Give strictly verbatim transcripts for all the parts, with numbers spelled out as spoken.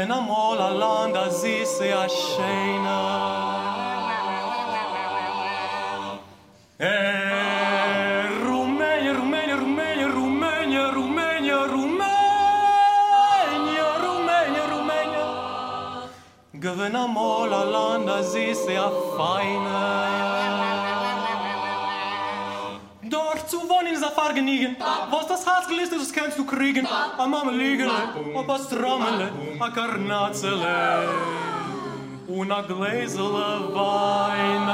Gewinn amol a land, a sie se a schöne. Eh, Rumänien, Rumänien, Rumänien, Rumänien, Rumänien, Rumänien, Rumänien, Rumänien. Gewinn amol a land, a sie se a feine. Dort zu wohnen ist ein Vergnügen. Was das Herz gelist ist, das kannst du kriegen. A Mammeligele, a Strammele, a Karnatzele und a Gläsele Wein.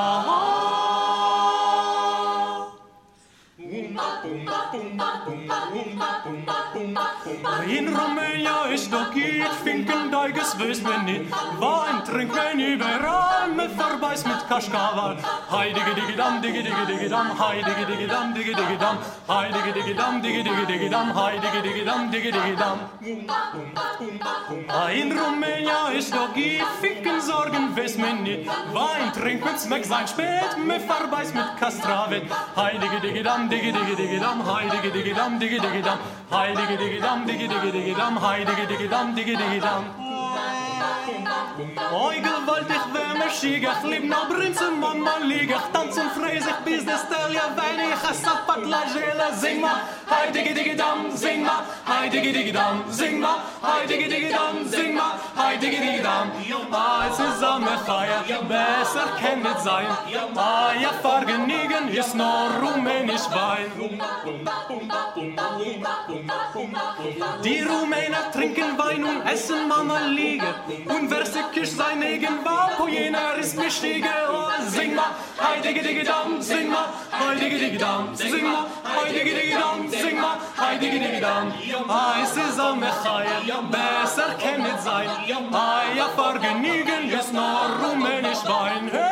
In Rumänien ist doch geht Finkendeiges, weiß man nicht. Wein trinkt man überall, mit Verbeiß mit Kaschkawal. Hei digge digge dam, digge digge digge dam, hei digge digge dam, digge digge dam, hei digge digge dam, digge digge digge dam, hei digge digge dam, digge digge dam. In Rumänien ist doch geht Finkensorgen, weiß man nicht. Wein trinkt man Smeck sein spät, mit Verbeiß mit Kastravet. Hei digge digge dam, digge digge digge dam, hei digge digge dam, digge digge dam, hei digge digge dam, digge digge digge dam, hei digge digge dam, digge digge dam. Oi, gewaltig, wenn mir schiege, ich lieb noch Brinze, Mama liege, ich tanz und freis, ich bis der Stelja, wenn ich es abpat, la Gele, sing ma, hei digge digge dam, sing ma, hei digge digge dam, sing ma, hei digge digge dam, sing ma, hei digge digge dam. Ah, es ist am Echaya, besser kann nicht sein, ah, ja, Vergnügen ist nur rumänisch Wein. Die Rumäner trinken Wein und essen Mama liege, und wer sick ist sein eigen Bauch, jener ist mir stiege. Oh, sing ma, hei digge digge dam, sing ma, hei digge digge dam, sing ma, hei digge digge dam, sing ma, hei digge digge dam. Ah, es ist am Echaya, besser kann nicht sein, ah, ja, Vergnügen ist nur rumänisch Wein. Hey!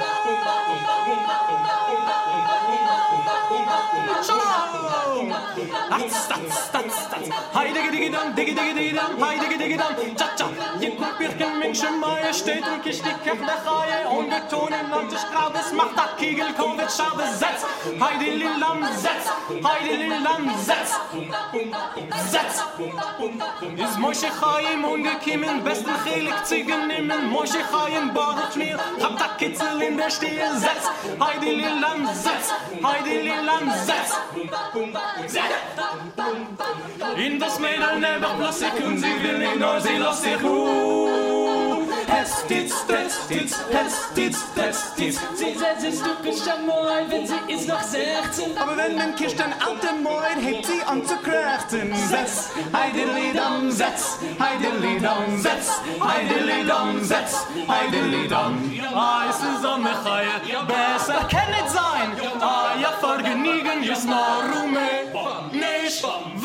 Ats, tats, tats, tats. Hei digge digge dam, digge digge digge dam, hei digge digge dam, tja tja. Jeden Birken Menschen Majestät und kisch die Kirchlechaie und betonen und ich glaube es macht der Kegel Covid Schabe Setz. Hei di Lilam Setz, hei di Lilam Setz. Setz. Is Moshe Chaim ungekimmen, besten Chelik Ziegen nehmen, Moshe Chaim Baruch mir, hab da Kitzel in der Stehe Setz. Hei di Lilam Setz, hei di Lilam Setz. In das Mädel never bloß ich und sie will nicht nur sie lass sich hu. Hestitz, Hestitz, Hestitz, Hestitz. Sie setzt ins Stückchen Moin, wenn sie ist noch sechzehn. Aber wenn man kischt ein alter Moin, hebt sie an zu krächten. Setz, heidelidam, setz, heidelidam, setz, heidelidam, setz, heidelidam. Ah, es ist am Mechaie, besser kann nicht sein. Ah, ja, Vergnügen ist nur Rumänisch.